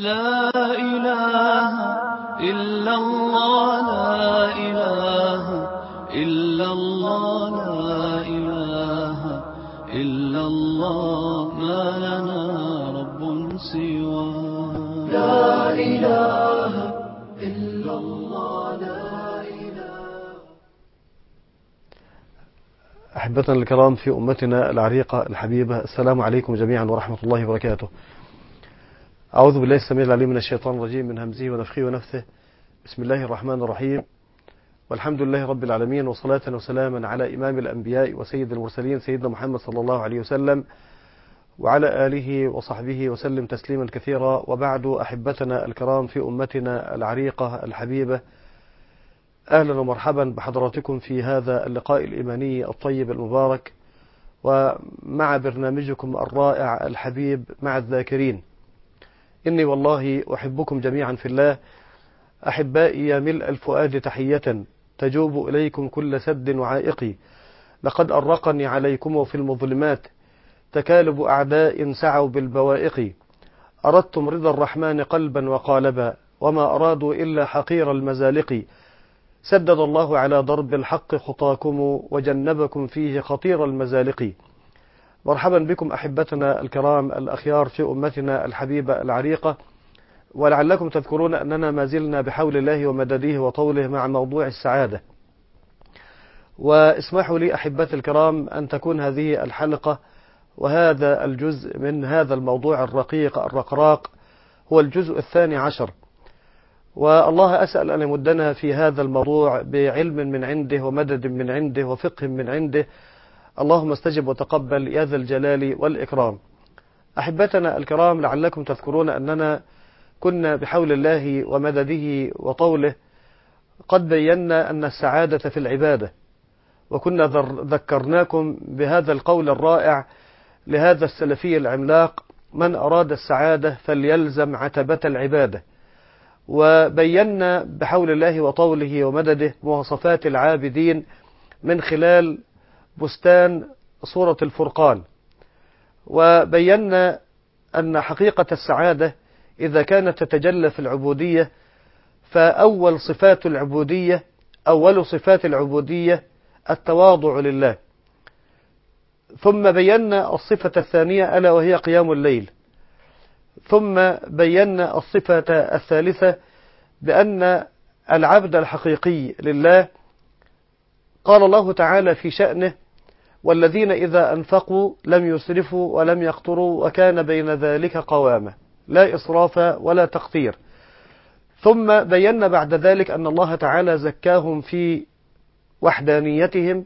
لا إله إلا الله، لا إله إلا الله، لا إله إلا الله، ما لنا رب سوى. لا إله إلا الله، لا إله. أحبتنا الكرام في أمتنا العريقة الحبيبة، السلام عليكم جميعا ورحمة الله وبركاته. أعوذ بالله السميع العليم من الشيطان الرجيم، من همزه ونفخه ونفثه. بسم الله الرحمن الرحيم، والحمد لله رب العالمين، وصلاة وسلاما على إمام الأنبياء وسيد المرسلين سيدنا محمد صلى الله عليه وسلم وعلى آله وصحبه وسلم تسليما كثيرا. وبعد، أحبتنا الكرام في أمتنا العريقة الحبيبة، أهلا ومرحبا بحضراتكم في هذا اللقاء الإيماني الطيب المبارك، ومع برنامجكم الرائع الحبيب مع الذاكرين. إني والله أحبكم جميعا في الله، أحبائي يا ملء الفؤاد تحية تجوب إليكم كل سد وعائقي. لقد أرقني عليكم في المظلمات تكالب أعداء سعوا بالبوائق. أردتم رضا الرحمن قلبا وقالبا، وما أرادوا إلا حقير المزالق. سدد الله على ضرب الحق خطاكم، وجنبكم فيه خطير المزالق. مرحبا بكم أحبتنا الكرام الأخيار في أمتنا الحبيبة العريقة. ولعلكم تذكرون أننا ما زلنا بحول الله ومدده وطوله مع موضوع السعادة. واسمحوا لي أحبتي الكرام أن تكون هذه الحلقة وهذا الجزء من هذا الموضوع الرقيق الرقراق هو الجزء 12، والله أسأل أن يمدنا في هذا الموضوع بعلم من عنده ومدد من عنده وفقه من عنده. اللهم استجب وتقبل يا ذا الجلال والإكرام. أحبتنا الكرام، لعلكم تذكرون أننا كنا بحول الله ومدده وطوله قد بينا أن السعادة في العبادة، وكنا ذكرناكم بهذا القول الرائع لهذا السلفي العملاق: من أراد السعادة فليلزم عتبة العبادة. وبينا بحول الله وطوله ومدده مواصفات العابدين من خلال بستان سورة الفرقان. وبينا أن حقيقة السعادة إذا كانت تتجلى في العبودية، فأول صفات العبودية التواضع لله. ثم بينا الصفة الثانية ألا وهي قيام الليل. ثم بينا الصفة الثالثة بأن العبد الحقيقي لله قال الله تعالى في شأنه: والذين إذا أنفقوا لم يسرفوا ولم يقتروا وكان بين ذلك قواما، لا إسراف ولا تقتير. ثم بينا بعد ذلك أن الله تعالى زكاهم في وحدانيتهم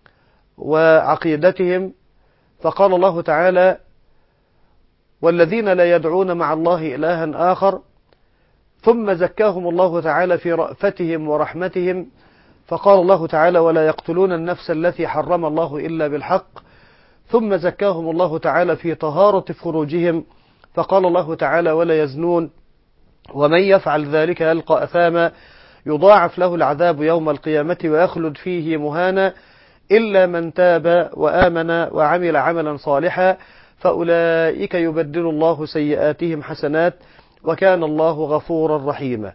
وعقيدتهم، فقال الله تعالى: والذين لا يدعون مع الله إلها آخر. ثم زكاهم الله تعالى في رأفتهم ورحمتهم، فقال الله تعالى: ولا يقتلون النفس التي حرم الله إلا بالحق. ثم زكاهم الله تعالى في طهارة فروجهم، فقال الله تعالى: ولا يزنون، ومن يفعل ذلك يلقى أثاما يضاعف له العذاب يوم القيامة ويخلد فيه مهانا إلا من تاب وآمن وعمل عملا صالحا فأولئك يبدل الله سيئاتهم حسنات وكان الله غفورا رحيما.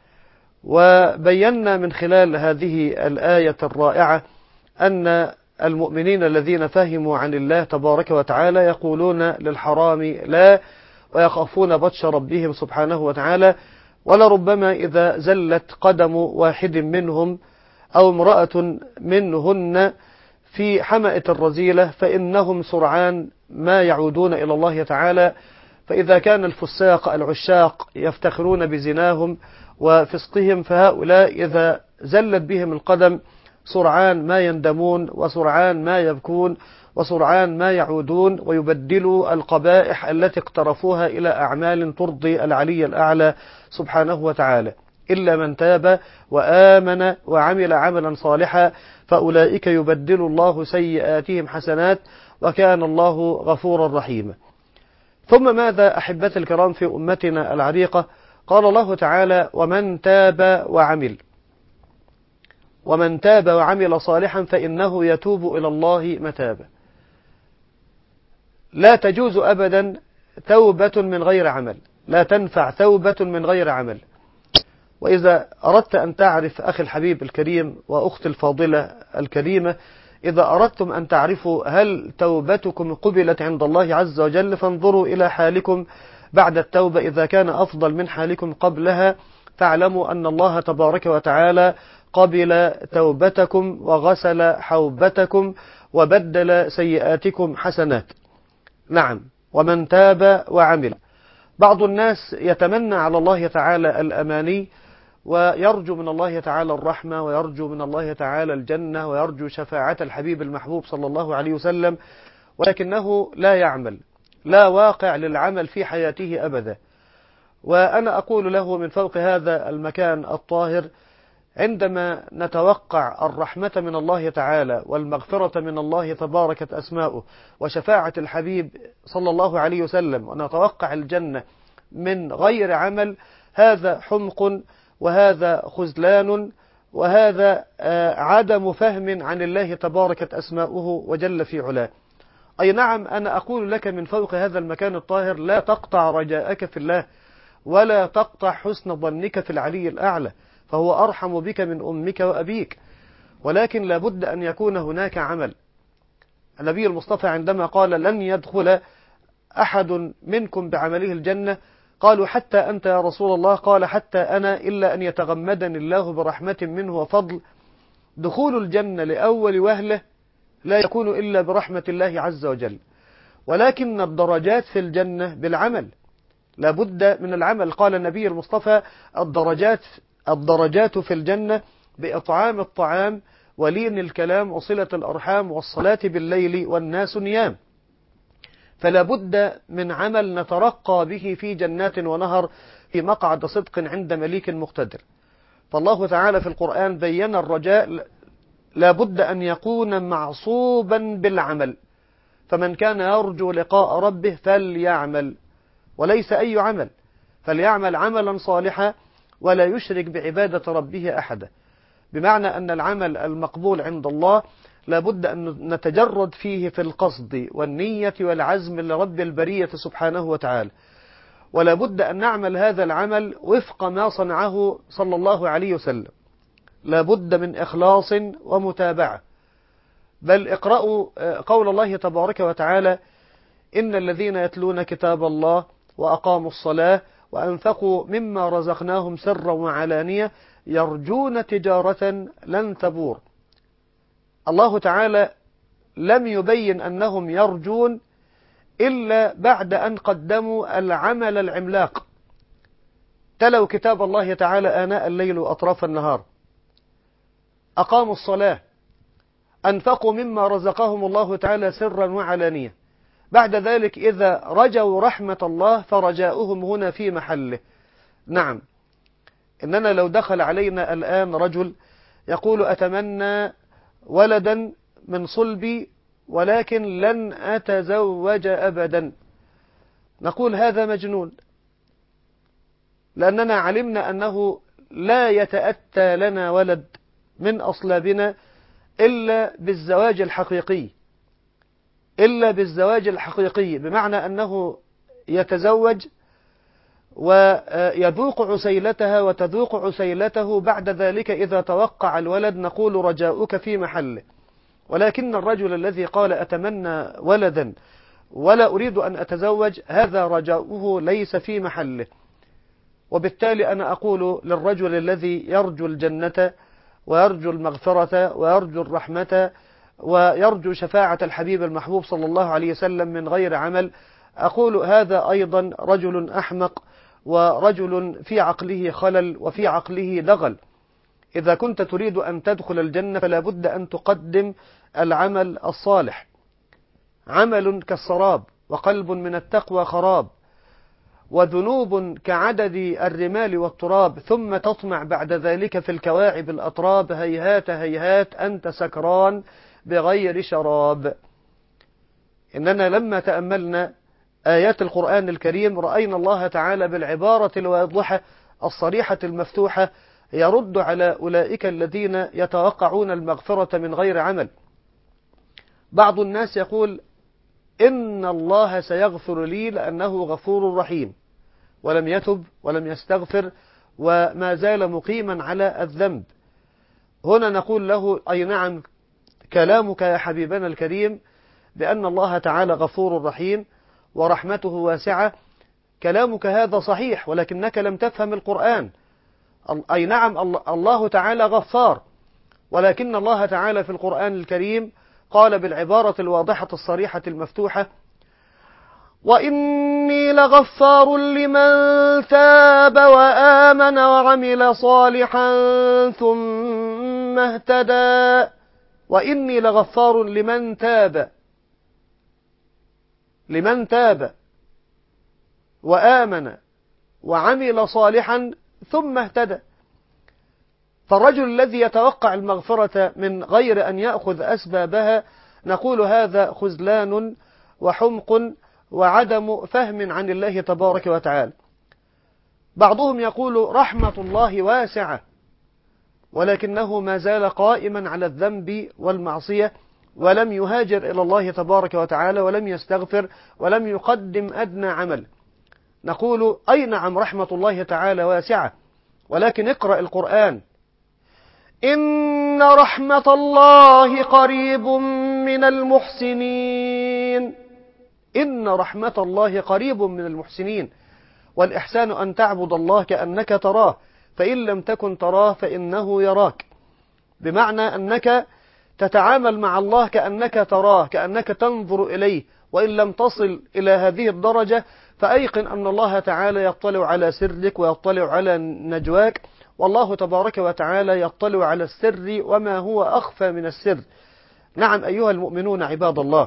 وبينا من خلال هذه الآية الرائعة أن المؤمنين الذين فهموا عن الله تبارك وتعالى يقولون للحرام لا، ويخافون بطش ربهم سبحانه وتعالى. ولربما إذا زلت قدم واحد منهم أو امرأة منهن في حمأة الرذيلة فإنهم سرعان ما يعودون إلى الله تعالى. فإذا كان الفساق العشاق يفتخرون بزناهم وفسقهم، فهؤلاء إذا زلت بهم القدم سرعان ما يندمون وسرعان ما يبكون وسرعان ما يعودون ويبدلوا القبائح التي اقترفوها إلى أعمال ترضي العلي الأعلى سبحانه وتعالى. إلا من تاب وآمن وعمل عملا صالحا فأولئك يبدل الله سيئاتهم حسنات وكان الله غفورا رحيما. ثم ماذا أحبتي الكرام في أمتنا العريقة؟ قال الله تعالى: ومن تاب وعمل صالحا فإنه يتوب إلى الله متابا. لا تجوز أبدا توبة من غير عمل، لا تنفع توبة من غير عمل. وإذا أردت أن تعرف أخي الحبيب الكريم وأختي الفاضلة الكريمة، إذا أردتم أن تعرفوا هل توبتكم قبلت عند الله عز وجل، فانظروا إلى حالكم بعد التوبة. إذا كان أفضل من حالكم قبلها، فاعلموا أن الله تبارك وتعالى قبل توبتكم وغسل حوبتكم وبدل سيئاتكم حسنات. نعم، ومن تاب وعمل. بعض الناس يتمنى على الله تعالى الأماني، ويرجو من الله تعالى الرحمة، ويرجو من الله تعالى الجنة، ويرجو شفاعة الحبيب المحبوب صلى الله عليه وسلم، ولكنه لا يعمل، لا واقع للعمل في حياته أبدا. وأنا أقول له من فوق هذا المكان الطاهر، عندما نتوقع الرحمة من الله تعالى والمغفرة من الله تباركت أسماؤه وشفاعة الحبيب صلى الله عليه وسلم، ونتوقع الجنة من غير عمل، هذا حمق، وهذا خذلان، وهذا عدم فهم عن الله تباركت أسماؤه وجل في علاه. أي نعم، أنا أقول لك من فوق هذا المكان الطاهر، لا تقطع رجاءك في الله، ولا تقطع حسن ظنك في العلي الأعلى، فهو أرحم بك من أمك وأبيك، ولكن لابد أن يكون هناك عمل. النبي المصطفى عندما قال لن يدخل أحد منكم بعمله الجنة، قالوا حتى أنت يا رسول الله؟ قال حتى أنا، إلا أن يتغمدني الله برحمة منه وفضل. دخول الجنة لأول وهلة لا يكون إلا برحمة الله عز وجل، ولكن الدرجات في الجنة بالعمل، لابد من العمل. قال النبي المصطفى الدرجات في الجنة بإطعام الطعام ولين الكلام وصلة الأرحام والصلاة بالليل والناس نيام. فلا بد من عمل نترقى به في جنات ونهر في مقعد صدق عند مليك مقتدر. فالله تعالى في القرآن بين الرجاء لا بد أن يكون معصوبا بالعمل، فمن كان يرجو لقاء ربه فليعمل، وليس أي عمل، فليعمل عملا صالحا ولا يشرك بعبادة ربه أحدا. بمعنى أن العمل المقبول عند الله لابد أن نتجرد فيه في القصد والنية والعزم لرب البرية سبحانه وتعالى، ولا بد أن نعمل هذا العمل وفق ما صنعه صلى الله عليه وسلم. لا بد من إخلاص ومتابعة. بل اقرأوا قول الله تبارك وتعالى إن الذين يتلون كتاب الله وأقاموا الصلاة وأنفقوا مما رزقناهم سرا وعلانية يرجون تجارة لن تبور. الله تعالى لم يبين أنهم يرجون إلا بعد أن قدموا العمل العملاق. تلوا كتاب الله تعالى آناء الليل وأطراف النهار، أقاموا الصلاة، أنفقوا مما رزقهم الله تعالى سرا وعلانية. بعد ذلك إذا رجوا رحمة الله فرجاؤهم هنا في محله. نعم، إننا لو دخل علينا الآن رجل يقول أتمنى ولدا من صلبي ولكن لن أتزوج أبدا، نقول هذا مجنون، لأننا علمنا أنه لا يتأتى لنا ولد من أصلابنا إلا بالزواج الحقيقي، بمعنى أنه يتزوج ويذوق عسيلتها وتذوق عسيلته. بعد ذلك إذا توقع الولد نقول رجاؤك في محله. ولكن الرجل الذي قال أتمنى ولدا ولا أريد أن أتزوج، هذا رجاؤه ليس في محله. وبالتالي أنا أقول للرجل الذي يرجو الجنة ويرجو المغفرة ويرجو الرحمة ويرجو شفاعة الحبيب المحبوب صلى الله عليه وسلم من غير عمل، أقول هذا أيضا رجل أحمق، ورجل في عقله خلل وفي عقله دغل. إذا كنت تريد أن تدخل الجنة فلا بد أن تقدم العمل الصالح. عمل كالسراب وقلب من التقوى خراب، وذنوب كعدد الرمال والتراب، ثم تطمع بعد ذلك في الكواعب الأطراب، هيهات هيهات أنت سكران بغير شراب. إننا لما تأملنا آيات القرآن الكريم رأينا الله تعالى بالعبارة الواضحة الصريحة المفتوحة يرد على أولئك الذين يتوقعون المغفرة من غير عمل. بعض الناس يقول إن الله سيغفر لي لأنه غفور رحيم، ولم يتب ولم يستغفر وما زال مقيما على الذنب. هنا نقول له أي نعم، كلامك يا حبيبنا الكريم بأن الله تعالى غفور رحيم ورحمته واسعة، كلامك هذا صحيح، ولكنك لم تفهم القرآن. أي نعم، الله تعالى غفار، ولكن الله تعالى في القرآن الكريم قال بالعبارة الواضحة الصريحة المفتوحة: وإني لغفار لمن تاب وآمن وعمل صالحا ثم اهتدى. وإني لغفار لمن تاب وآمن وعمل صالحا ثم اهتدى. فالرجل الذي يتوقع المغفرة من غير أن يأخذ أسبابها نقول هذا خذلان وحمق وعدم فهم عن الله تبارك وتعالى. بعضهم يقول رحمة الله واسعة، ولكنه ما زال قائما على الذنب والمعصية، ولم يهاجر إلى الله تبارك وتعالى، ولم يستغفر، ولم يقدم أدنى عمل. نقول أي نعم، رحمة الله تعالى واسعة، ولكن اقرأ القرآن: إن رحمة الله قريب من المحسنين. إن رحمة الله قريب من المحسنين. والإحسان أن تعبد الله كأنك تراه، فإن لم تكن تراه فإنه يراك. بمعنى أنك تتعامل مع الله كأنك تراه، كأنك تنظر إليه. وإن لم تصل إلى هذه الدرجة فأيقن أن الله تعالى يطلع على سرك ويطلع على نجواك، والله تبارك وتعالى يطلع على السر وما هو أخفى من السر. نعم أيها المؤمنون عباد الله،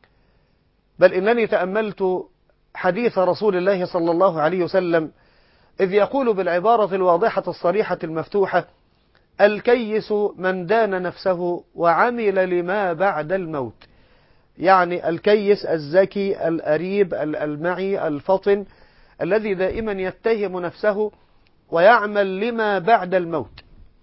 بل إنني تأملت حديث رسول الله صلى الله عليه وسلم إذ يقول بالعبارة الواضحة الصريحة المفتوحة: الكيس من دان نفسه وعمل لما بعد الموت. يعني الكيس الذكي الأريب المعي الفطن الذي دائما يتهم نفسه ويعمل لما بعد الموت.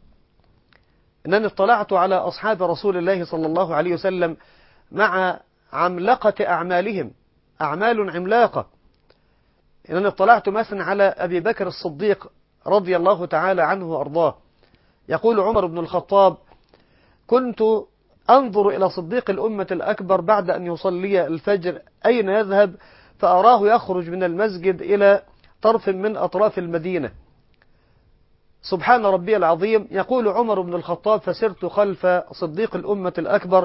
إنني اطلعت على أصحاب رسول الله صلى الله عليه وسلم مع عملقة أعمالهم، أعمال عملاقة. إنني اطلعت مثلا على أبي بكر الصديق رضي الله تعالى عنه وأرضاه. يقول عمر بن الخطاب: كنت أنظر إلى صديق الأمة الأكبر بعد أن يصلي الفجر أين يذهب، فأراه يخرج من المسجد إلى طرف من أطراف المدينة. سبحان ربي العظيم. يقول عمر بن الخطاب: فسرت خلف صديق الأمة الأكبر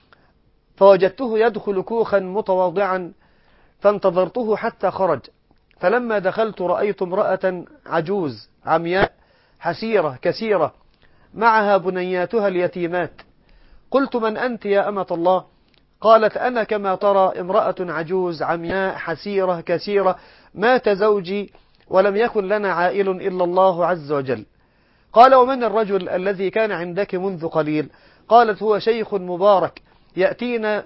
فوجدته يدخل كوخا متواضعا، فانتظرته حتى خرج. فلما دخلت رأيت امرأة عجوز عمياء حسيرة كسيرة معها بنياتها اليتيمات. قلت: من أنت يا أمة الله؟ قالت: أنا كما ترى امرأة عجوز عمياء حسيرة كسيرة، مات زوجي ولم يكن لنا عائل إلا الله عز وجل. قال: ومن الرجل الذي كان عندك منذ قليل؟ قالت: هو شيخ مبارك يأتينا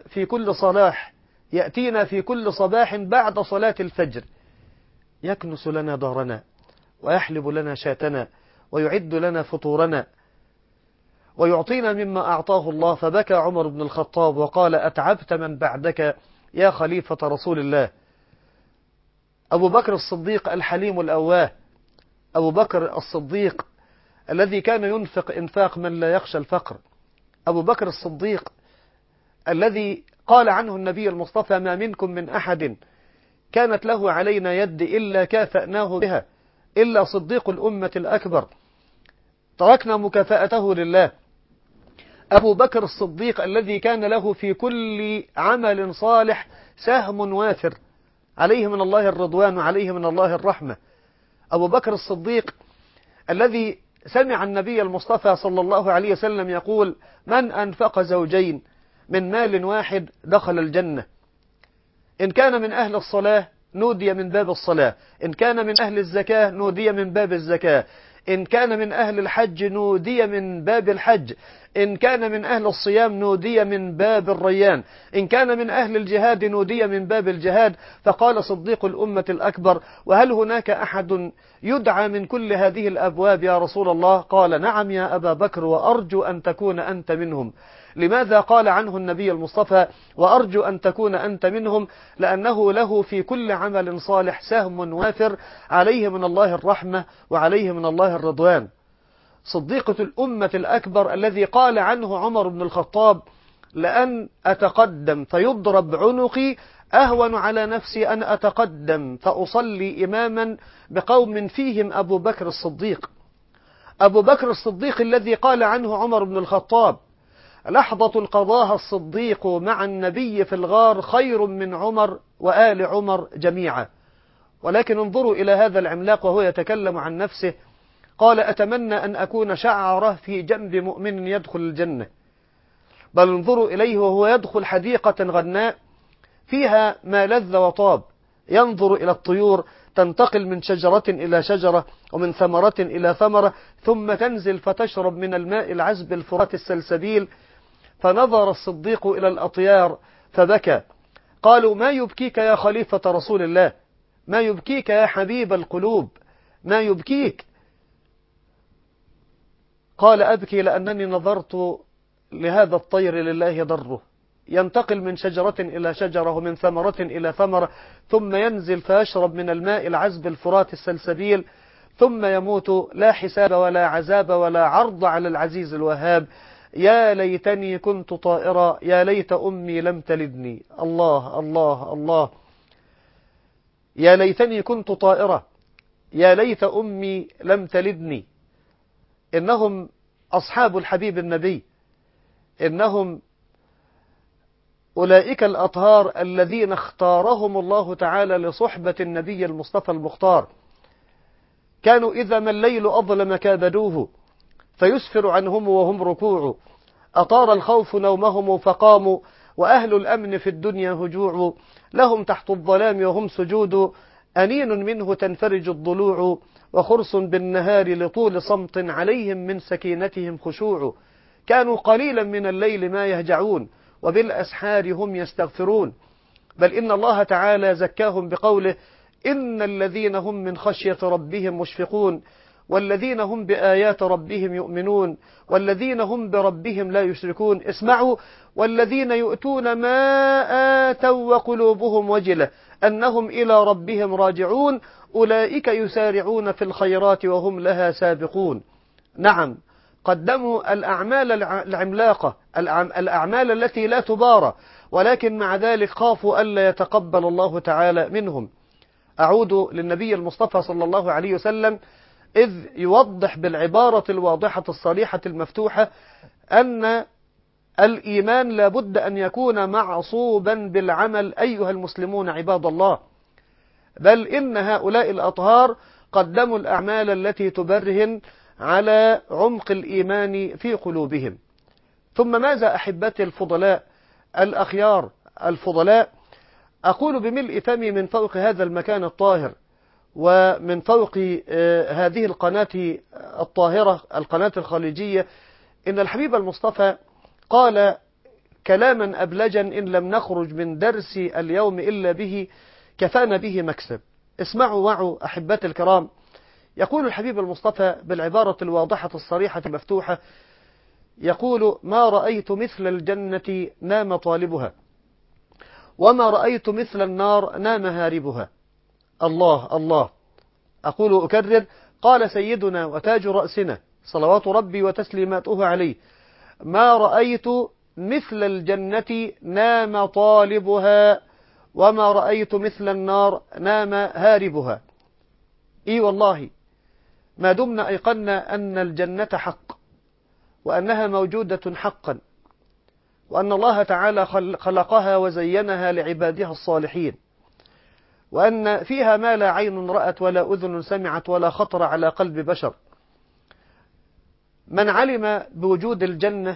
في كل صباح بعد صلاة الفجر، يكنس لنا دارنا ويحلب لنا شاتنا ويعد لنا فطورنا ويعطينا مما أعطاه الله. فبكى عمر بن الخطاب وقال: أتعبت من بعدك يا خليفة رسول الله. أبو بكر الصديق الحليم الأواه، أبو بكر الصديق الذي كان ينفق إنفاق من لا يخشى الفقر، أبو بكر الصديق الذي قال عنه النبي المصطفى: ما منكم من أحد كانت له علينا يد إلا كافأناه بها إلا صديق الأمة الأكبر، تركنا مكافأته لله. أبو بكر الصديق الذي كان له في كل عمل صالح سهم وافر، عليه من الله الرضوان وعليه من الله الرحمة. أبو بكر الصديق الذي سمع النبي المصطفى صلى الله عليه وسلم يقول: من أنفق زوجين من مال واحد دخل الجنة. إن كان من أهل الصلاة نودي من باب الصلاة، إن كان من أهل الزكاة نودي من باب الزكاة، إن كان من أهل الحج نودي من باب الحج، إن كان من أهل الصيام نودي من باب الريان، إن كان من أهل الجهاد نودي من باب الجهاد. فقال صديق الأمة الأكبر: وهل هناك أحد يدعى من كل هذه الأبواب يا رسول الله؟ قال: نعم يا أبا بكر، وأرجو أن تكون أنت منهم. لماذا قال عنه النبي المصطفى وأرجو أن تكون أنت منهم؟ لأنه له في كل عمل صالح سهم وافر، عليه من الله الرحمة وعليه من الله الرضوان. صديقة الأمة الأكبر الذي قال عنه عمر بن الخطاب: لأن أتقدم فيضرب عنقي أهون على نفسي أن أتقدم فأصلي إماما بقوم فيهم أبو بكر الصديق. أبو بكر الصديق الذي قال عنه عمر بن الخطاب: لحظة قضاها الصديق مع النبي في الغار خير من عمر وآل عمر جميعا. ولكن انظروا إلى هذا العملاق وهو يتكلم عن نفسه، قال: أتمنى أن أكون شعرة في جنب مؤمن يدخل الجنة. بل انظروا إليه وهو يدخل حديقة غناء فيها ما لذ وطاب، ينظر إلى الطيور تنتقل من شجرة إلى شجرة ومن ثمرة إلى ثمرة، ثم تنزل فتشرب من الماء العذب الفرات السلسبيل. فنظر الصديق إلى الأطيار فبكى. قالوا: ما يبكيك يا خليفة رسول الله؟ ما يبكيك يا حبيب القلوب؟ ما يبكيك؟ قال: أبكي لأنني نظرت لهذا الطير لله ضره، ينتقل من شجرة إلى شجرة ومن ثمرة إلى ثمرة، ثم ينزل فيشرب من الماء العذب الفرات السلسبيل، ثم يموت لا حساب ولا عذاب ولا عرض على العزيز الوهاب. يا ليتني كنت طائرا، يا ليت أمي لم تلدني. الله الله الله. يا ليتني كنت طائرة، يا ليت أمي لم تلدني. إنهم أصحاب الحبيب النبي، إنهم أولئك الأطهار الذين اختارهم الله تعالى لصحبة النبي المصطفى المختار. كانوا إذا ما الليل أظلم كابدوه، فيسفر عنهم وهم ركوع. أطار الخوف نومهم فقاموا، وأهل الأمن في الدنيا هجوع. لهم تحت الظلام وهم سجود، أنين منه تنفرج الضلوع. وخرس بالنهار لطول صمت، عليهم من سكينتهم خشوع. كانوا قليلا من الليل ما يهجعون، وبالأسحار هم يستغفرون. بل إن الله تعالى زكاهم بقوله: إن الذين هم من خشية ربهم مشفقون، والذين هم بآيات ربهم يؤمنون، والذين هم بربهم لا يشركون. اسمعوا: والذين يؤتون ما آتوا وقلوبهم وجلة أنهم إلى ربهم راجعون، أولئك يسارعون في الخيرات وهم لها سابقون. نعم، قدموا الأعمال العملاقة، الأعمال التي لا تبارى، ولكن مع ذلك خافوا ألا يتقبل الله تعالى منهم. أعود للنبي المصطفى صلى الله عليه وسلم إذ يوضح بالعبارة الواضحة الصريحة المفتوحة أن الإيمان لابد أن يكون معصوبا بالعمل أيها المسلمون عباد الله. بل إن هؤلاء الأطهار قدموا الأعمال التي تبرهن على عمق الإيمان في قلوبهم. ثم ماذا أحبتي الفضلاء الأخيار الفضلاء؟ أقول بملء فمي من فوق هذا المكان الطاهر ومن فوق هذه القناة الطاهرة، القناة الخليجية، إن الحبيب المصطفى قال كلاما أبلجا إن لم نخرج من درس اليوم إلا به كفانا به مكسب. اسمعوا وعوا أحبتي الكرام. يقول الحبيب المصطفى بالعبارة الواضحة الصريحة المفتوحة، يقول: ما رأيت مثل الجنة نام طالبها، وما رأيت مثل النار نام هاربها. الله الله. أقول أكرر: قال سيدنا وتاج رأسنا صلوات ربي وتسليماته عليه: ما رأيت مثل الجنة نام طالبها، وما رأيت مثل النار نام هاربها. إي والله، ما دمنا أيقنا أن الجنة حق، وأنها موجودة حقا، وأن الله تعالى خلقها وزينها لعبادها الصالحين، وأن فيها ما لا عين رأت ولا أذن سمعت ولا خطر على قلب بشر. من علم بوجود الجنة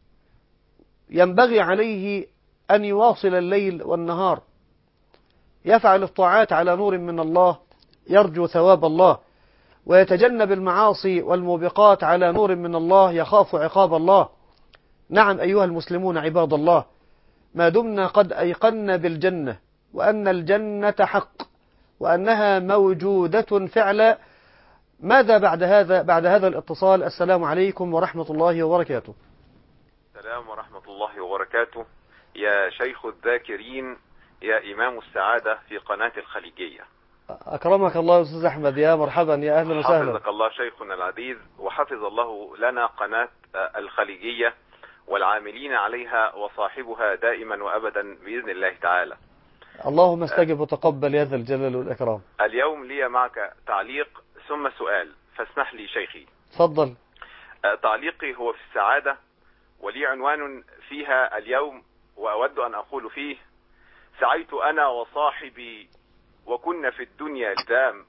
ينبغي عليه أن يواصل الليل والنهار، يفعل الطاعات على نور من الله، يرجو ثواب الله. ويتجنب المعاصي والموبقات على نور من الله يخاف عقاب الله. نعم أيها المسلمون عباد الله، ما دمنا قد أيقنا بالجنة وأن الجنة حق وأنها موجودة فعلا، ماذا بعد هذا الاتصال؟ السلام عليكم ورحمة الله وبركاته. السلام ورحمة الله وبركاته. يا شيخ الذاكرين، يا إمام السعادة في قناة الخليجية. أكرمك الله أستاذ أحمد، يا مرحبا، يا أهلا وسهلا. حفظك الله شيخنا العزيز، وحفظ الله لنا قناة الخليجية والعاملين عليها وصاحبها دائما وأبدا بإذن الله تعالى. اللهم استجب وتقبل يا ذا الجلال والإكرام. اليوم لي معك تعليق ثم سؤال، فاسمح لي شيخي. تفضل. تعليقي هو في السعادة، ولي عنوان فيها اليوم، وأود أن أقول فيه: سعيت أنا وصاحبي وكنا في الدنيا لزام،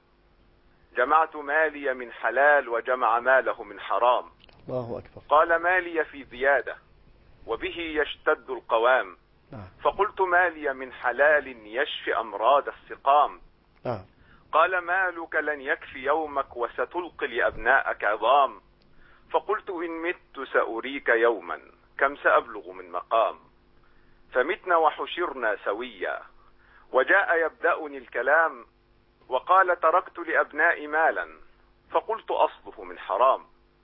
جمعت مالي من حلال وجمع ماله من حرام. الله أكبر. قال مالي في زيادة وبه يشتد القوام، فقلت مالي من حلال يشفي أمراض السقام. قال مالك لن يكفي يومك وستلقي لأبنائك عظام، فقلت إن مت سأريك يوما كم سأبلغ من مقام. فمتنا وحشرنا سويا، وجاء يبدأني الكلام وقال تركت لأبنائي مالا، فقلت أصله من حرام.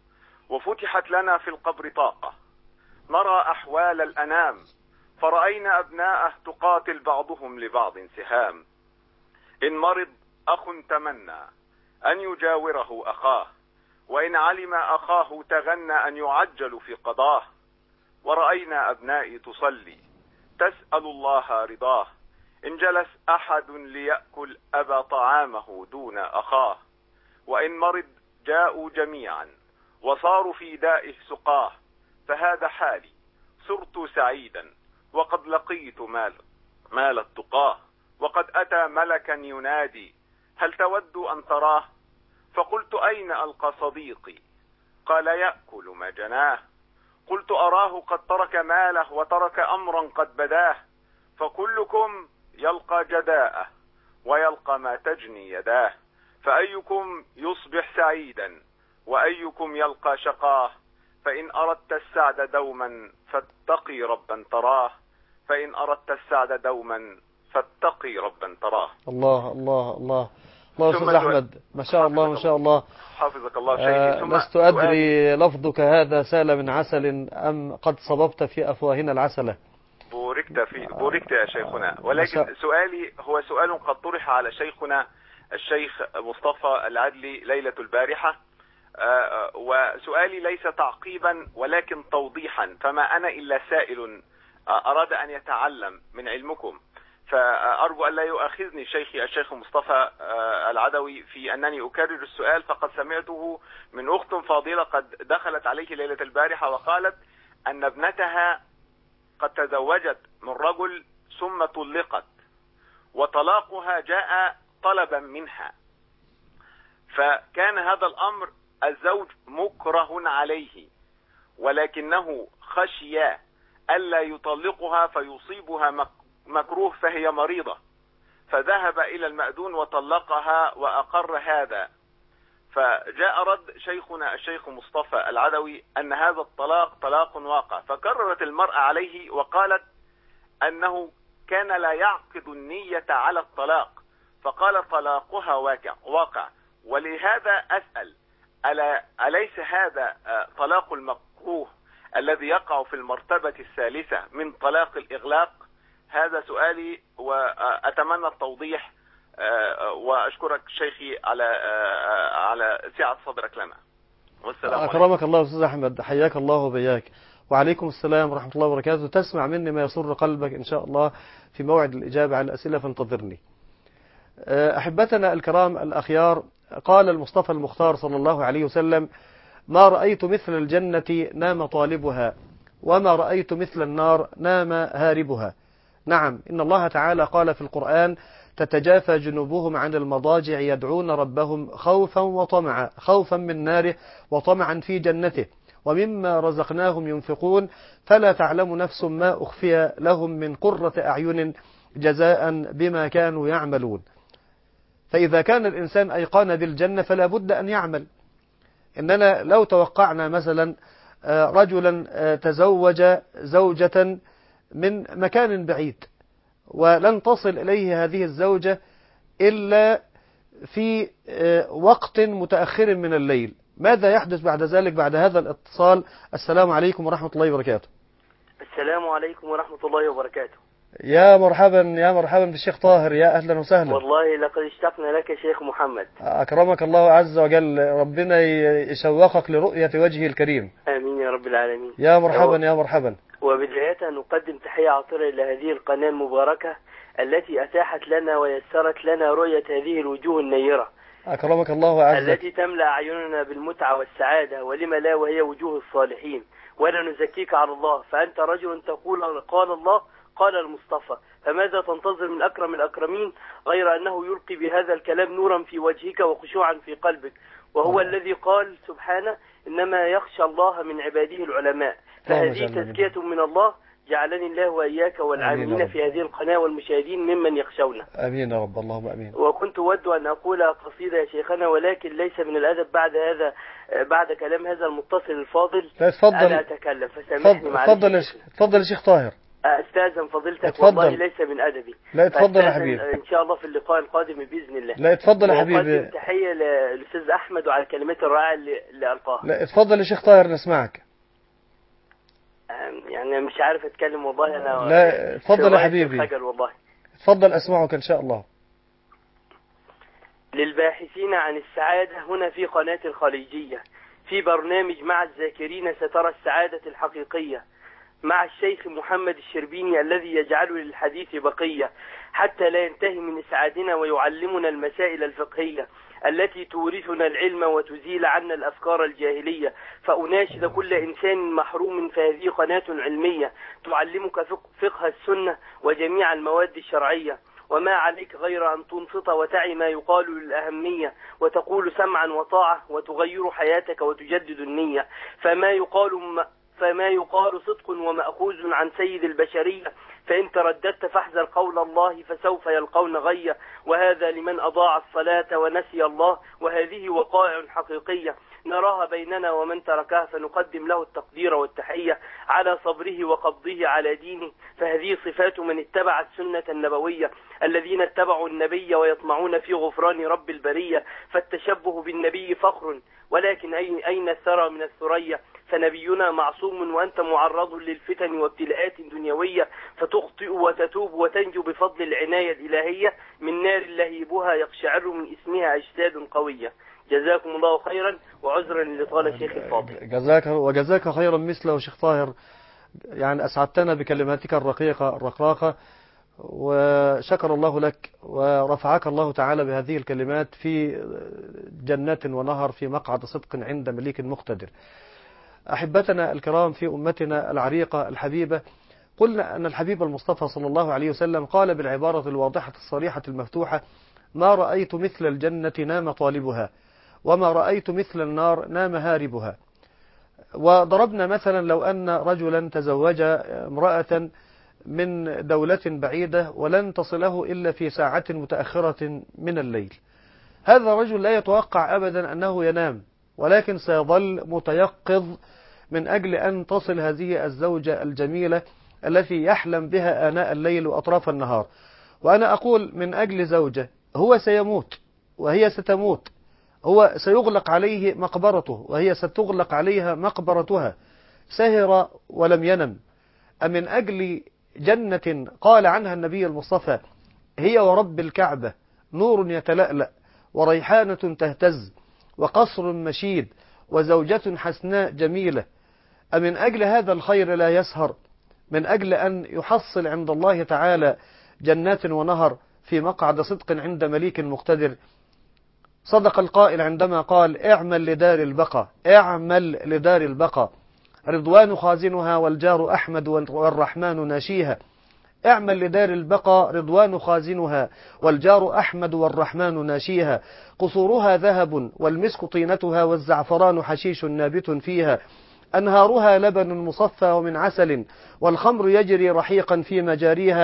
وفتحت لنا في القبر طاقة نرى أحوال الأنام، فرأينا أبناءه تقاتل بعضهم لبعض سهام. إن مرض أخ تمنى أن يجاوره أخاه، وإن علم أخاه تغنى أن يعجل في قضاه. ورأينا أبنائي تصلي تسأل الله رضاه، إن جلس أحد ليأكل أبى طعامه دون أخاه. وإن مرض جاءوا جميعا وصاروا في دائه سقاه، فهذا حالي صرت سعيدا وقد لقيت مال التقاه. وقد أتى ملكا ينادي هل تود أن تراه، فقلت أين ألقى صديقي، قال يأكل ما جناه. قلت أراه قد ترك ماله وترك أمرا قد بداه، فكلكم يلقى جداءه ويلقى ما تجني يداه. فأيكم يصبح سعيدا وأيكم يلقى شقاه، فإن أردت السعد دوما فاتقي ربا تراه، فإن أردت السعد دوما فاتقي ربا تراه. الله الله الله الله. أستاذ أحمد، ما شاء الله ما شاء الله. حفظك الله شيخي. لست أدري لفظك هذا سال من عسل أم قد صببت في أفواهنا العسلة. بوركت يا شيخنا. ولكن سؤالي هو سؤال قد طرح على شيخنا الشيخ مصطفى العدلي ليلة البارحة، وسؤالي ليس تعقيبا ولكن توضيحا، فما أنا إلا سائل أراد أن يتعلم من علمكم، فأرجو أن لا يؤاخذني شيخي الشيخ مصطفى العدوي في أنني أكرر السؤال، فقد سمعته من أخت فاضلة قد دخلت عليه ليلة البارحة وقالت أن ابنتها قد تزوجت من رجل ثم طلقت، وطلاقها جاء طلبا منها، فكان هذا الأمر الزوج مكره عليه، ولكنه خشي ألا يطلقها فيصيبها مكروه فهي مريضة، فذهب إلى المأذون وطلقها وأقر هذا. فجاء رد شيخنا الشيخ مصطفى العدوي أن هذا الطلاق طلاق واقع، فكررت المرأة عليه وقالت أنه كان لا يعقد النية على الطلاق، فقال طلاقها واقع. ولهذا أسأل، أليس هذا طلاق المكروه الذي يقع في المرتبة الثالثة من طلاق الإغلاق؟ هذا سؤالي وأتمنى التوضيح، وأشكرك شيخي على سعة صدرك لنا. والسلام عليكم. أكرمك الله أستاذ أحمد، حياك الله وبياك. وعليكم السلام ورحمة الله وبركاته. تسمع مني ما يسر قلبك إن شاء الله في موعد الإجابة على الأسئلة، فانتظرني. أحبتنا الكرام الأخيار، قال المصطفى المختار صلى الله عليه وسلم: ما رأيت مثل الجنة نام طالبها، وما رأيت مثل النار نام هاربها. نعم، إن الله تعالى قال في القرآن: تتجافى جنوبهم عن المضاجع يدعون ربهم خوفا وطمعا، خوفا من ناره وطمعا في جنته، ومما رزقناهم ينفقون، فلا تعلم نفس ما أخفي لهم من قرة أعين جزاء بما كانوا يعملون. فإذا كان الإنسان أيقان بالجنة فلا بد أن يعمل. إننا لو توقعنا مثلا رجلا تزوج زوجة من مكان بعيد ولن تصل إليه هذه الزوجة إلا في وقت متأخر من الليل، ماذا يحدث بعد ذلك بعد هذا الاتصال؟ السلام عليكم ورحمة الله وبركاته. السلام عليكم ورحمة الله وبركاته. يا مرحبا يا مرحبا بالشيخ طاهر، يا أهلا وسهلا. والله لقد اشتقنا لك يا شيخ محمد. أكرمك الله عز وجل، ربنا يشوقك لرؤية وجهه الكريم. آمين يا رب العالمين. يا مرحبا يا مرحبا. وبداية نقدم تحية عطرة إلى هذه القناة المباركة التي أتاحت لنا ويسرت لنا رؤية هذه الوجوه النيرة. أكرمك الله عز التي تملأ أعيننا بالمتعة والسعادة، ولما لا وهي وجوه الصالحين. ولا نزكيك على الله، فأنت رجل تقول قال الله قال المصطفى، فماذا تنتظر من أكرم الأكرمين غير أنه يلقي بهذا الكلام نورا في وجهك وخشوعا في قلبك، وهو الذي قال سبحانه إنما يخشى الله من عباده العلماء. فهذه تزكية من الله، جعلني الله وإياك والعاملين في هذه القناة والمشاهدين ممن يخشونه. آمين يا رب، اللهم آمين. وكنت أود أن أقول قصيدة يا شيخنا، ولكن ليس من الأدب بعد كلام هذا المتصل الفاضل أنا أتكلم، فسامحني معلش. تفضل يا شيخ طاهر. أستاذن فضيلتك، والله ليس من أدبي. لا اتفضل يا حبيبي، إن شاء الله في اللقاء القادم بإذن الله. لا اتفضل يا حبيبي. وأقدم تحية للأستاذ أحمد وعلى الكلمات الرائعة اللي ألقاها. لا اتفضل يا شيخ طاهر نسمعك. يعني مش عارف أتكلم والله أنا. لا اتفضل يا حبيبي. والله اتفضل أسمعك إن شاء الله. للباحثين عن السعادة هنا في قناة الخليجية، في برنامج مع الذاكرين سترى السعادة الحقيقية، مع الشيخ محمد الشربيني الذي يجعل للحديث بقية حتى لا ينتهي من إسعادنا، ويعلمنا المسائل الفقهية التي تورثنا العلم وتزيل عنا الأفكار الجاهلية. فأناشد كل إنسان محروم، فهذه قناة علمية تعلمك فقه السنة وجميع المواد الشرعية، وما عليك غير أن تنصت وتعي ما يقال للأهمية، وتقول سمعا وطاعة، وتغير حياتك وتجدد النية. فما يقال صدق ومأخوذ عن سيد البشرية، فإن ترددت فاحذر قول الله فسوف يلقون غية، وهذا لمن أضاع الصلاة ونسي الله. وهذه وقائع حقيقية نراها بيننا ومن تركها، فنقدم له التقدير والتحية على صبره وقبضه على دينه. فهذه صفات من اتبع السنة النبوية، الذين اتبعوا النبي ويطمعون في غفران رب البرية. فالتشبه بالنبي فخر، ولكن أين الثرى من الثريا؟ فنبينا معصوم، وأنت معرض للفتن وابتلاءات دنيوية، فتخطئ وتتوب وتنجو بفضل العناية الإلهية من نار لهيبها يقشعر من اسمها أجساد قوية. جزاكم الله خيرا، وعذرا لطال الشيخ الفاضل. وجزاك خيرا مثله شيخ طاهر، يعني أسعدتنا بكلماتك الرقيقة الرقراقة، وشكر الله لك، ورفعك الله تعالى بهذه الكلمات في جنات ونهر في مقعد صدق عند مليك مقتدر. أحبتنا الكرام في أمتنا العريقة الحبيبة، قلنا أن الحبيب المصطفى صلى الله عليه وسلم قال بالعبارة الواضحة الصريحة المفتوحة: ما رأيت مثل الجنة نام طالبها، وما رأيت مثل النار نام هاربها. وضربنا مثلا لو أن رجلا تزوج امرأة من دولة بعيدة ولن تصله إلا في ساعة متأخرة من الليل، هذا الرجل لا يتوقع أبدا أنه ينام، ولكن سيظل متيقظ من أجل أن تصل هذه الزوجة الجميلة التي يحلم بها آناء الليل وأطراف النهار. وأنا أقول من أجل زوجة هو سيموت وهي ستموت، هو سيغلق عليه مقبرته وهي ستغلق عليها مقبرتها، سهر ولم ينم. أمن أجل جنة قال عنها النبي المصطفى: هي ورب الكعبة نور يتلألأ، وريحانة تهتز، وقصر مشيد، وزوجة حسناء جميلة. أمن أجل هذا الخير لا يسهر، من أجل أن يحصل عند الله تعالى جنات ونهر في مقعد صدق عند مليك مقتدر. صدق القائل عندما قال: اعمل لدار البقاء، اعمل لدار البقاء، رضوان خازنها والجار أحمد والرحمن ناشيها. اعمل لدار البقاء، رضوان خازنها والجار أحمد والرحمن ناشيها. قصورها ذهب والمسك طينتها، والزعفران حشيش نابت فيها. أنهارها لبن مصفى ومن عسل، والخمر يجري رحيقا في مجاريها.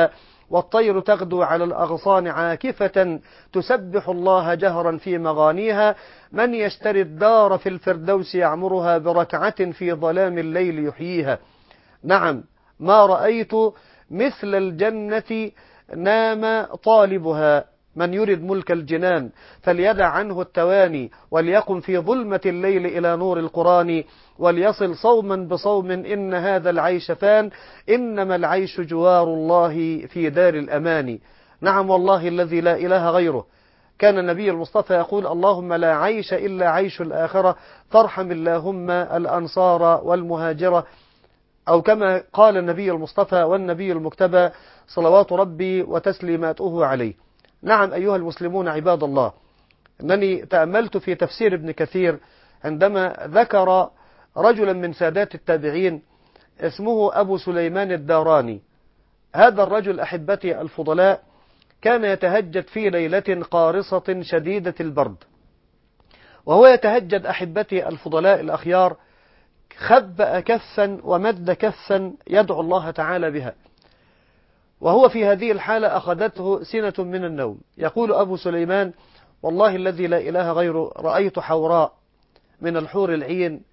والطير تغدو على الأغصان عاكفة تسبح الله جهرا في مغانيها. من يشتري الدار في الفردوس يعمرها بركعة في ظلام الليل يحييها. نعم ما رأيت مثل الجنة نام طالبها. من يرد ملك الجنان فليدع عنه التواني وليقم في ظلمة الليل إلى نور القرآن وليصل صوما بصوم إن هذا العيش فان إنما العيش جوار الله في دار الأمان. نعم والله الذي لا إله غيره كان النبي المصطفى يقول اللهم لا عيش إلا عيش الآخرة فارحم اللهم الأنصار والمهاجرة، أو كما قال النبي المصطفى والنبي المكتبى صلوات ربي وتسليماته عليه. نعم أيها المسلمون عباد الله، أنني تأملت في تفسير ابن كثير عندما ذكر رجلا من سادات التابعين اسمه أبو سليمان الداراني. هذا الرجل أحبتي الفضلاء كان يتهجد في ليلة قارصة شديدة البرد، وهو يتهجد أحبتي الفضلاء الأخيار خبأ كفا ومد كفا يدعو الله تعالى بها، وهو في هذه الحالة أخذته سنة من النوم. يقول أبو سليمان والله الذي لا إله غيره رأيت حوراء من الحور العين،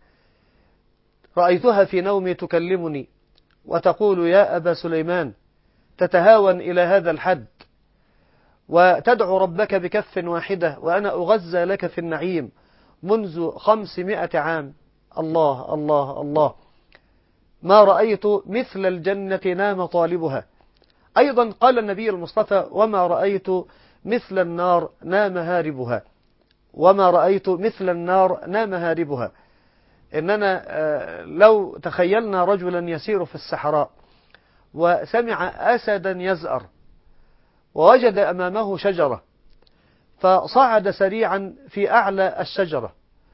رأيتها في نومي تكلمني وتقول يا أبا سليمان تتهاون إلى هذا الحد وتدعو ربك بكف واحدة وأنا أغزى لك في النعيم منذ 500 عام. الله الله الله، ما رأيت مثل الجنة نام طالبها. أيضا قال النبي المصطفى وما رأيت مثل النار نام هاربها، وما رأيت مثل النار نام هاربها. إننا لو تخيلنا رجلا يسير في الصحراء وسمع أسدا يزأر ووجد أمامه شجرة فصعد سريعا في أعلى الشجرة،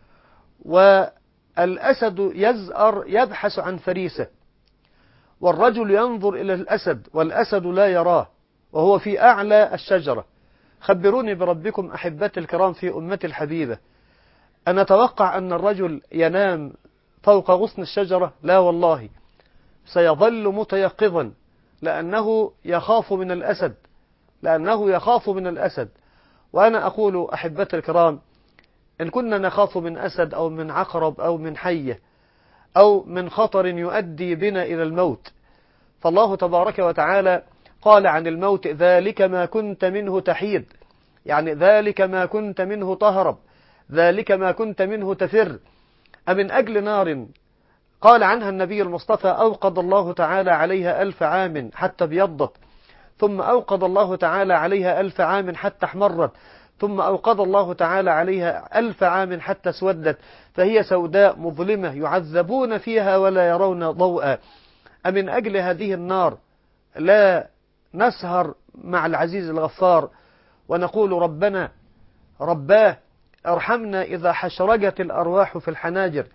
والأسد يزأر يبحث عن فريسة، والرجل ينظر إلى الأسد والأسد لا يراه وهو في أعلى الشجرة. خبروني بربكم أحبتي الكرام في أمتي الحبيبة، أنا أتوقع أن الرجل ينام فوق غصن الشجرة؟ لا والله، سيظل متيقظا لأنه يخاف من الأسد، لأنه يخاف من الأسد. وأنا أقول أحبتي الكرام إن كنا نخاف من أسد أو من عقرب أو من حية أو من خطر يؤدي بنا إلى الموت، فالله تبارك وتعالى قال عن الموت ذلك ما كنت منه تحيد، يعني ذلك ما كنت منه تهرب، ذلك ما كنت منه تفر. أمن أجل نار قال عنها النبي المصطفى أوقد الله تعالى عليها 1000 عام حتى ابيضت، ثم أوقد الله تعالى عليها 1000 عام حتى احمرت، ثم أوقد الله تعالى عليها 1000 عام حتى اسودت، فهي سوداء مظلمة يعذبون فيها ولا يرون ضوءا. أمن أجل هذه النار لا نسهر مع العزيز الغفار ونقول ربنا رباه ارحمنا إذا حشرجت الأرواح في الحناجر،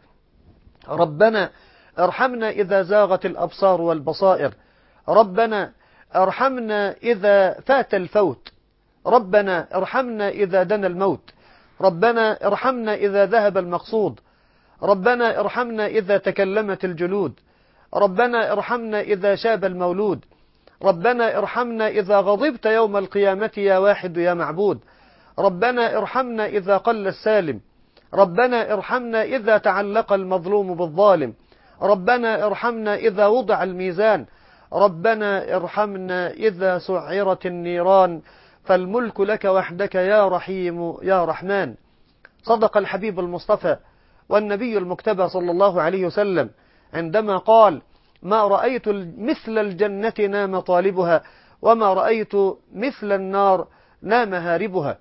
ربنا ارحمنا إذا زاغت الأبصار والبصائر، ربنا ارحمنا إذا فات الفوت، ربنا ارحمنا إذا دنا الموت، ربنا ارحمنا إذا ذهب المقصود، ربنا ارحمنا إذا تكلمت الجلود، ربنا ارحمنا إذا شاب المولود، ربنا ارحمنا إذا غضبت يوم القيامة يا واحد يا معبود، ربنا ارحمنا إذا قل السالم، ربنا ارحمنا إذا تعلق المظلوم بالظالم، ربنا ارحمنا إذا وضع الميزان، ربنا ارحمنا إذا سعرت النيران، فالملك لك وحدك يا رحيم يا رحمن. صدق الحبيب المصطفى والنبي المكتبى صلى الله عليه وسلم عندما قال ما رأيت مثل الجنة نام طالبها وما رأيت مثل النار نام هاربها.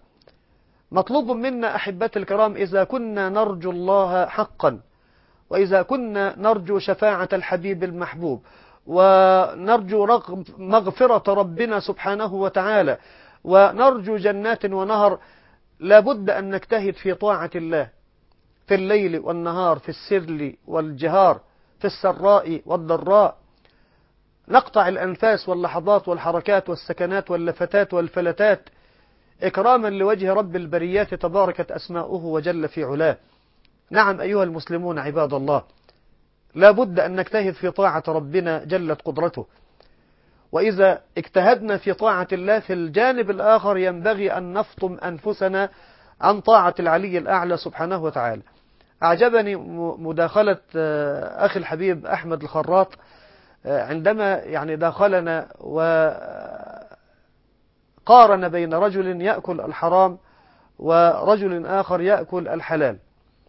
مطلوب منا أحبتي الكرام إذا كنا نرجو الله حقا، وإذا كنا نرجو شفاعة الحبيب المحبوب، ونرجو مغفرة ربنا سبحانه وتعالى، ونرجو جنات ونهر، لابد أن نجتهد في طاعة الله في الليل والنهار، في السر والجهار، في السراء والضراء، نقطع الأنفاس واللحظات والحركات والسكنات واللفتات والفلتات إكراما لوجه رب البريات تباركت أسماؤه وجل في علاه. نعم أيها المسلمون عباد الله، لا بد أن نجتهد في طاعة ربنا جلت قدرته. وإذا اجتهدنا في طاعة الله في الجانب الآخر ينبغي أن نفطم أنفسنا عن طاعة العلي الأعلى سبحانه وتعالى. أعجبني مداخلة أخي الحبيب أحمد الخراط عندما يعني داخلنا وقارن بين رجل يأكل الحرام ورجل آخر يأكل الحلال،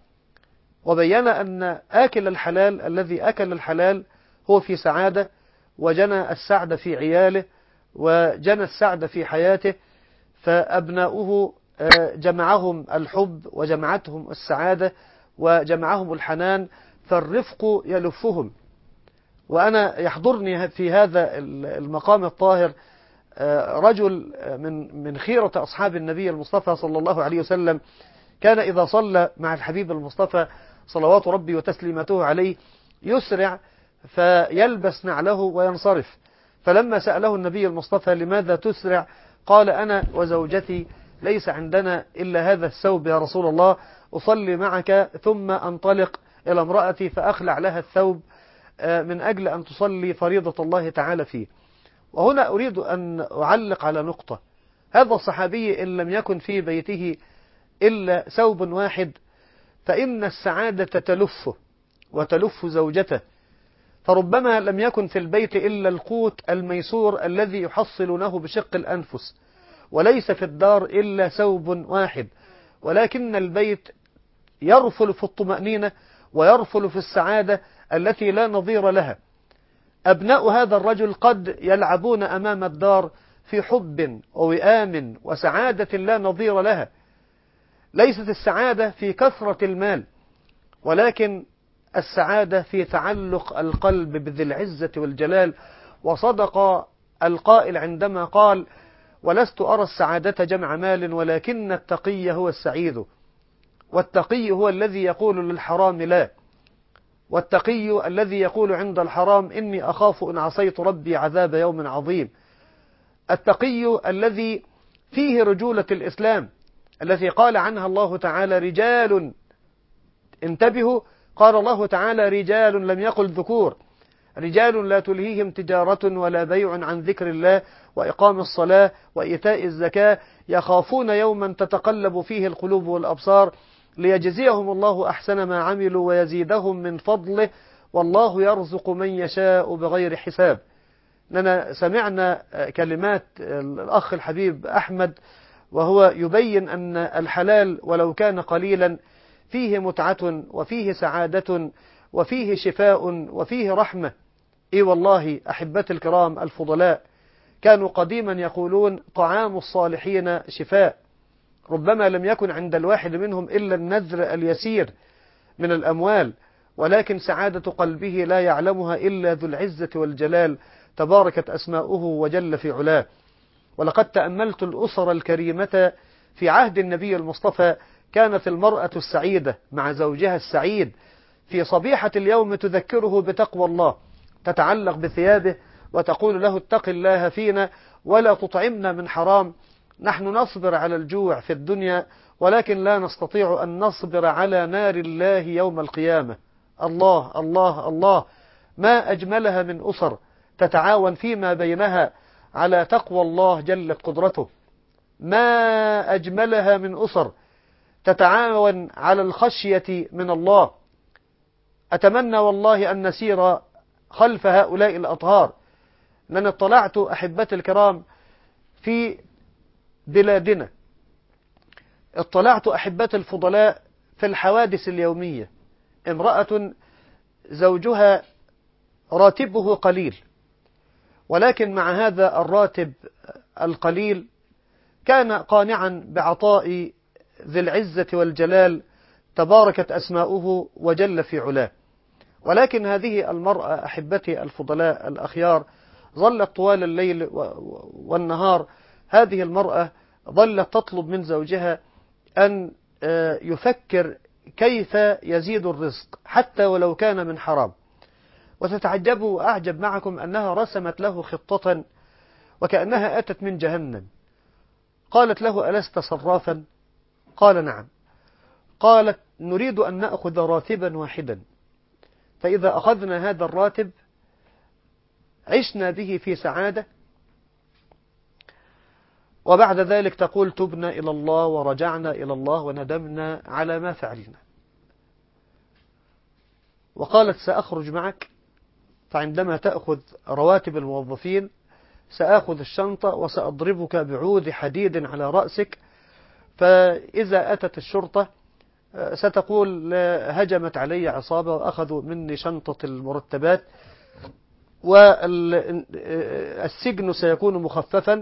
وبين أن آكل الحلال الذي أكل الحلال هو في سعادة، وجنى السعد في عياله، وجنى السعد في حياته، فأبناؤه جمعهم الحب وجمعتهم السعادة وجمعهم الحنان، فالرفق يلفهم. وأنا يحضرني في هذا المقام الطاهر رجل من خيرة أصحاب النبي المصطفى صلى الله عليه وسلم، كان إذا صلى مع الحبيب المصطفى صلوات ربي وتسليمته عليه يسرع فيلبس نعله وينصرف، فلما سأله النبي المصطفى لماذا تسرع؟ قال أنا وزوجتي ليس عندنا إلا هذا الثوب يا رسول الله، أصلي معك ثم أنطلق إلى امرأتي فأخلع لها الثوب من أجل أن تصلي فريضة الله تعالى فيه. وهنا أريد أن أعلق على نقطة، هذا الصحابي إن لم يكن في بيته إلا ثوب واحد فإن السعادة تلفه وتلف زوجته، فربما لم يكن في البيت إلا القوت الميسور الذي يحصلونه بشق الأنفس، وليس في الدار إلا ثوب واحد، ولكن البيت يرفل في الطمأنينة ويرفل في السعادة التي لا نظير لها. أبناء هذا الرجل قد يلعبون أمام الدار في حب ووئام وسعادة لا نظير لها. ليست السعادة في كثرة المال، ولكن السعادة في تعلق القلب بذي العزة والجلال. وصدق القائل عندما قال ولست أرى السعادة جمع مال ولكن التقي هو السعيد. والتقي هو الذي يقول للحرام لا، والتقي الذي يقول عند الحرام إني أخاف إن عصيت ربي عذاب يوم عظيم. التقي الذي فيه رجولة الإسلام التي قال عنها الله تعالى رجال، انتبهوا، قال الله تعالى رجال لم يقل ذكور، رجال لا تلهيهم تجارة ولا بيع عن ذكر الله وإقام الصلاة وإيتاء الزكاة يخافون يوما تتقلب فيه القلوب والأبصار ليجزيهم الله أحسن ما عملوا ويزيدهم من فضله والله يرزق من يشاء بغير حساب. لنا سمعنا كلمات الأخ الحبيب أحمد وهو يبين أن الحلال ولو كان قليلا فيه متعة وفيه سعادة وفيه شفاء وفيه رحمة. إي والله أحبتي الكرام الفضلاء، كانوا قديما يقولون طعام الصالحين شفاء، ربما لم يكن عند الواحد منهم إلا النذر اليسير من الأموال، ولكن سعادة قلبه لا يعلمها إلا ذو العزة والجلال تباركت أسماؤه وجل في علاه. ولقد تأملت الأسر الكريمة في عهد النبي المصطفى، كانت المرأة السعيدة مع زوجها السعيد في صبيحة اليوم تذكره بتقوى الله، تتعلق بثيابه وتقول له اتق الله فينا ولا تطعمنا من حرام. نحن نصبر على الجوع في الدنيا ولكن لا نستطيع أن نصبر على نار الله يوم القيامة. الله الله الله، ما أجملها من أسر تتعاون فيما بينها على تقوى الله جلت قدرته، ما أجملها من أسر تتعاون على الخشية من الله. أتمنى والله أن نسير خلف هؤلاء الأطهار. لأن اطلعت أحبتي الكرام في بلادنا، اطلعت أحبتي الفضلاء في الحوادث اليومية، امرأة زوجها راتبه قليل، ولكن مع هذا الراتب القليل كان قانعا بعطاء ذي العزة والجلال تباركت أسماؤه وجل في علاه. ولكن هذه المرأة أحبتي الفضلاء الأخيار ظلت طوال الليل والنهار، هذه المرأة ظلت تطلب من زوجها أن يفكر كيف يزيد الرزق حتى ولو كان من حرام. وتتعجبوا وأعجب معكم أنها رسمت له خطة وكأنها أتت من جهنم. قالت له ألست صرافا؟ قال نعم. قالت نريد أن نأخذ راتبا واحدا، فإذا أخذنا هذا الراتب عشنا به في سعادة، وبعد ذلك تقول تبنا إلى الله ورجعنا إلى الله وندمنا على ما فعلنا. وقالت سأخرج معك، فعندما تأخذ رواتب الموظفين سأخذ الشنطة وسأضربك بعود حديد على رأسك، فإذا أتت الشرطة ستقول هجمت علي عصابة وأخذوا مني شنطة المرتبات والسجن سيكون مخففا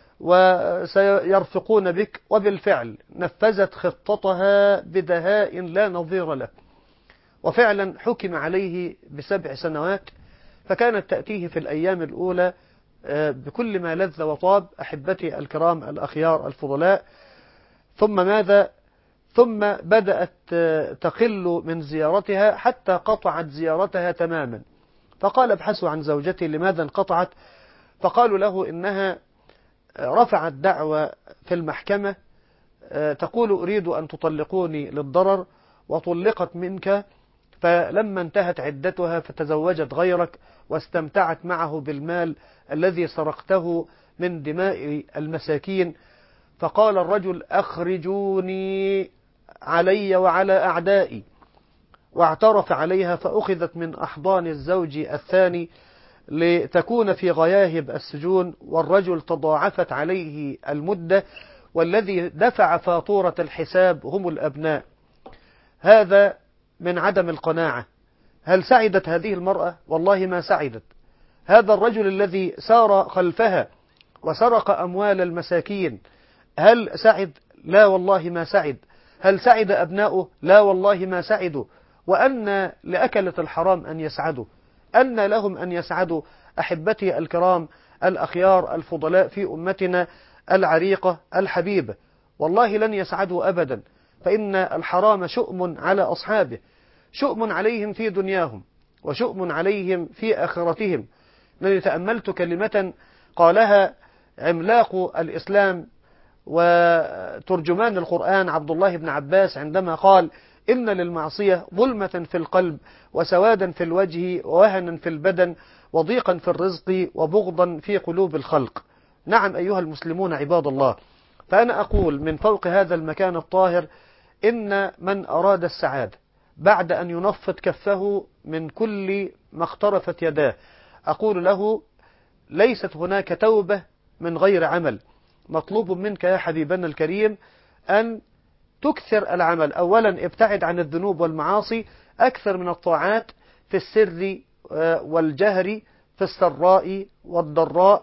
وسيرفقون بك. وبالفعل نفذت خطتها بدهاء لا نظير له، وفعلا حكم عليه ب7 سنوات. فكانت تأتيه في الأيام الأولى بكل ما لذ وطاب، أحبتي الكرام الأخيار الفضلاء. ثم ماذا؟ ثم بدأت تقل من زيارتها حتى قطعت زيارتها تماما. فقال ابحثوا عن زوجتي لماذا انقطعت؟ فقالوا له إنها رفعت دعوى في المحكمة تقول أريد أن تطلقوني للضرر، وطلقت منك، فلما انتهت عدتها فتزوجت غيرك واستمتعت معه بالمال الذي سرقته من دماء المساكين. فقال الرجل أخرجوني علي وعلى أعدائي، واعترف عليها، فأخذت من أحضان الزوج الثاني لتكون في غياهب السجون، والرجل تضاعفت عليه المدة، والذي دفع فاتورة الحساب هم الأبناء. هذا من عدم القناعة. هل سعدت هذه المرأة؟ والله ما سعدت. هذا الرجل الذي سار خلفها وسرق أموال المساكين هل سعد؟ لا والله ما سعد. هل سعد أبناؤه؟ لا والله ما سعدوا. وأن لأكلة الحرام أن يسعدوا، أن لهم أن يسعدوا. أحبتي الكرام الأخيار الفضلاء في أمتنا العريقة الحبيبة، والله لن يسعدوا أبدا، فإن الحرام شؤم على أصحابه، شؤم عليهم في دنياهم وشؤم عليهم في آخرتهم. من تأملت كلمة قالها عملاق الإسلام وترجمان القرآن عبد الله بن عباس عندما قال إن للمعصية ظلمة في القلب وسوادا في الوجه ووهنا في البدن وضيقا في الرزق وبغضا في قلوب الخلق. نعم أيها المسلمون عباد الله، فأنا أقول من فوق هذا المكان الطاهر إن من أراد السعادة بعد أن ينفض كفه من كل ما اقترفت يداه، أقول له ليست هناك توبة من غير عمل. مطلوب منك يا حبيبنا الكريم أن تكثر العمل. أولا ابتعد عن الذنوب والمعاصي، أكثر من الطاعات في السر والجهر، في السراء والضراء.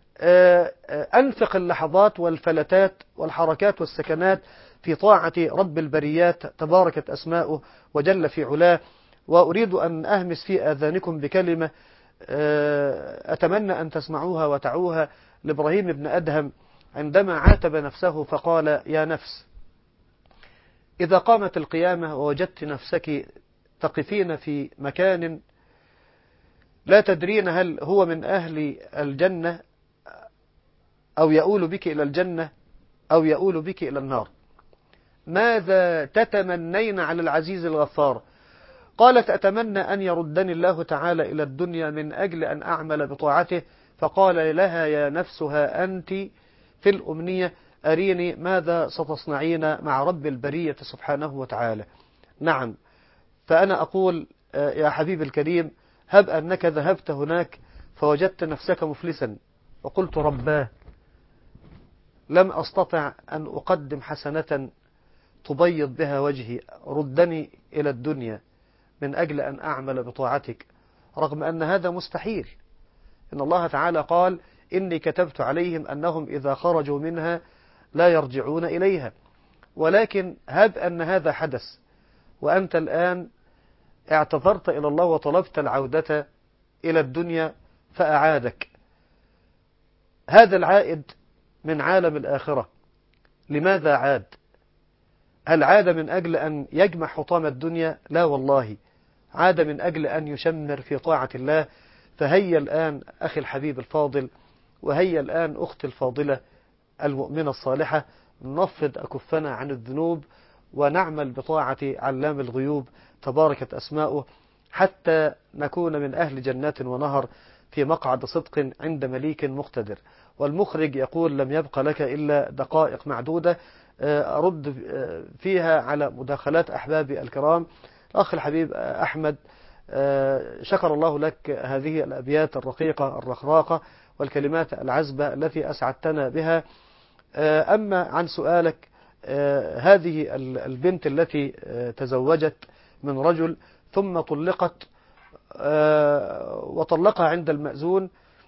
أنفق اللحظات والفلتات والحركات والسكنات في طاعة رب البريات تباركت أسماؤه وجل في علاه. وأريد أن أهمس في آذانكم بكلمة أتمنى أن تسمعوها وتعوها لإبراهيم بن أدهم عندما عاتب نفسه فقال يا نفس، إذا قامت القيامة ووجدت نفسك تقفين في مكان لا تدرين هل هو من أهل الجنة أو يؤول بك إلى الجنة أو يؤول بك إلى النار، ماذا تتمنين على العزيز الغفار؟ قالت أتمنى أن يردني الله تعالى إلى الدنيا من أجل أن أعمل بطاعته. فقال لها يا نفسها أنت في الأمنية، أريني ماذا ستصنعين مع رب البرية سبحانه وتعالى. نعم، فأنا أقول يا حبيب الكريم، هب أنك ذهبت هناك فوجدت نفسك مفلسا وقلت رباه لم أستطع أن أقدم حسنة تبيض بها وجهي، ردني إلى الدنيا من أجل أن أعمل بطاعتك، رغم أن هذا مستحيل. إن الله تعالى قال إني كتبت عليهم أنهم إذا خرجوا منها لا يرجعون إليها. ولكن هب أن هذا حدث وأنت الآن اعتذرت إلى الله وطلبت العودة إلى الدنيا فأعادك. هذا العائد من عالم الآخرة لماذا عاد؟ هل عاد من أجل أن يجمع حطام الدنيا؟ لا والله، عاد من أجل أن يشمر في طاعة الله. فهيا الآن أخي الحبيب الفاضل، وهيا الآن أختي الفاضلة المؤمنة الصالحة، نفض أكفنا عن الذنوب ونعمل بطاعة علام الغيوب تباركت أسماؤه حتى نكون من أهل جنات ونهر في مقعد صدق عند مليك مقتدر. والمخرج يقول: لم يبق لك إلا دقائق معدودة أرد فيها على مداخلات أحبابي الكرام. الأخ الحبيب أحمد، شكر الله لك هذه الأبيات الرقيقة الرخراقة والكلمات العذبة التي أسعدتنا بها. أما عن سؤالك، هذه البنت التي تزوجت من رجل ثم طلقت وطلقها عند المأذون،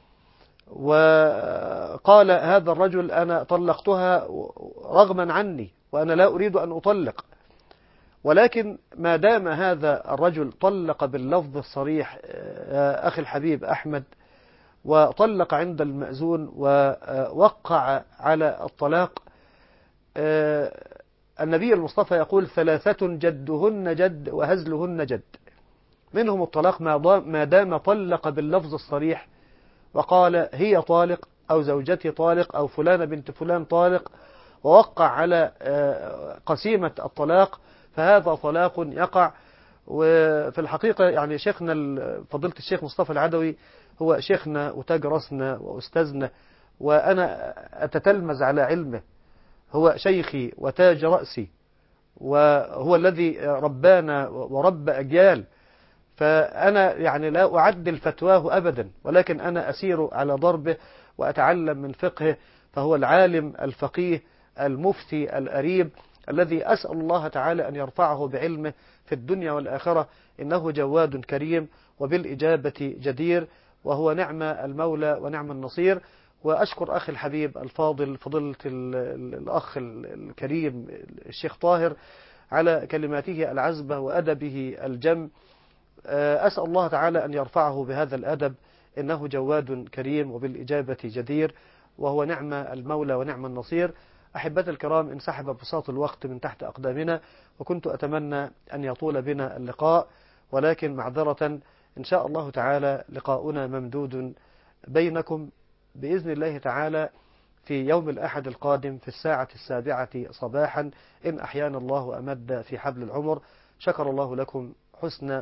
وقال هذا الرجل: أنا طلقتها رغما عني وأنا لا أريد أن أطلق. ولكن ما دام هذا الرجل طلق باللفظ الصريح أخي الحبيب أحمد، وطلق عند المأذون ووقع على الطلاق، النبي المصطفى يقول: 3 جدهن جد وهزلهن جد. منهم الطلاق ما دام طلق باللفظ الصريح وقال هي طالق أو زوجتي طالق أو فلانة بنت فلان طالق، ووقع على قسيمة الطلاق، فهذا طلاق يقع. وفي الحقيقة يعني شيخنا فضيلة الشيخ مصطفى العدوي هو شيخنا وتاج راسنا وأستاذنا، وأنا أتتلمذ على علمه. هو شيخي وتاج رأسي، وهو الذي ربانا ورب أجيال. فأنا يعني لا أعدل فتواه أبدا، ولكن أنا أسير على ضربه وأتعلم من فقهه. فهو العالم الفقيه المفتي الأريب الذي أسأل الله تعالى أن يرفعه بعلمه في الدنيا والآخرة، إنه جواد كريم وبالإجابة جدير، وهو نعم المولى ونعم النصير. وأشكر أخي الحبيب الفاضل فضيلة الأخ الكريم الشيخ طاهر على كلماته العذبة وأدبه الجم. أسأل الله تعالى أن يرفعه بهذا الأدب، إنه جواد كريم وبالإجابة جدير، وهو نعم المولى ونعم النصير. أحبتي الكرام، انسحب بساط الوقت من تحت أقدامنا، وكنت أتمنى أن يطول بنا اللقاء، ولكن معذرة إن شاء الله تعالى لقاؤنا ممدود بينكم بإذن الله تعالى في يوم الأحد القادم في 7:00 صباحا إن أحيانا الله وأمد في حبل العمر. شكر الله لكم حسن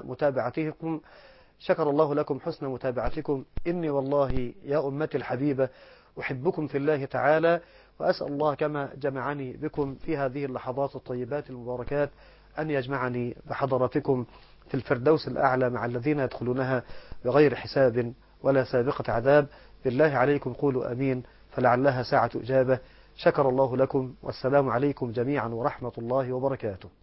متابعتكم. إني والله يا أمتي الحبيبة أحبكم في الله تعالى، وأسأل الله كما جمعني بكم في هذه اللحظات الطيبات المباركات أن يجمعني بحضراتكم في الفردوس الأعلى مع الذين يدخلونها بغير حساب ولا سابقة عذاب. بالله عليكم قولوا أمين، فلعلها ساعة إجابة. شكر الله لكم، والسلام عليكم جميعا ورحمة الله وبركاته.